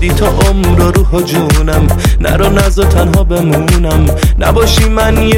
شدی تا عمر و روح و جونم، نرو نزا تنها بمونم، نباشی من یه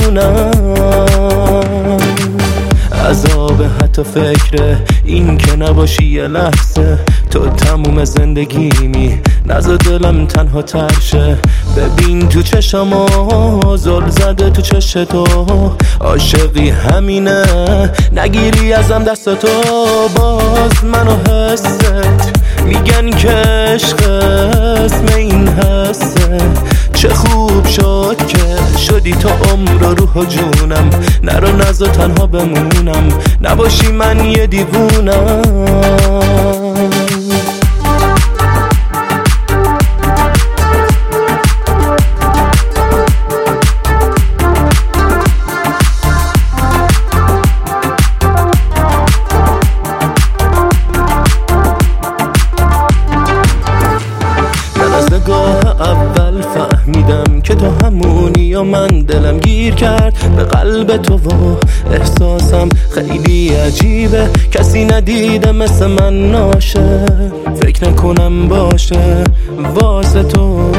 دیوونم. عذاب حتی فکره این که نباشی یه لحظه، تو تموم زندگیمی، نزا دلم تنها ترشه. ببین تو چشما زل زده تو چش تو، عاشقی همینه نگیری ازم دستاتو. باز منو حست میگن که عشق اسم این حسه، چه خوب شد که شدی تا عمر و روح و جونم، نرو نزا تنها بمونم، نباشی من یه دیوونم. اول فهمیدم که تو همونی یا من دلم گیر کرد به قلب تو و احساسم خیلی عجیبه، کسی ندیده مثل من ناشه، فکر نکنم باشه واسه تو.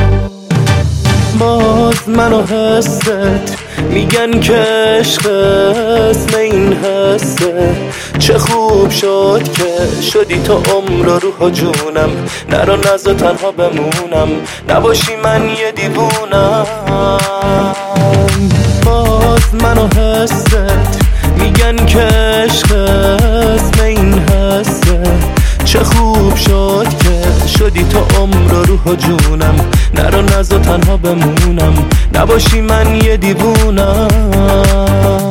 باز منو حست میگن که عشق اسم این حسه، چه خوب شد که شدی تا عمر و روح و جونم، نرو نزا تنها بمونم، نباشی من یه دیوونم. باز منو حست میگن که عشق اسم این حسه، چه خوب شد که شدی تا عمر و روح و جونم، نرو نزا تنها بمونم، نباشی من یه دیوونم.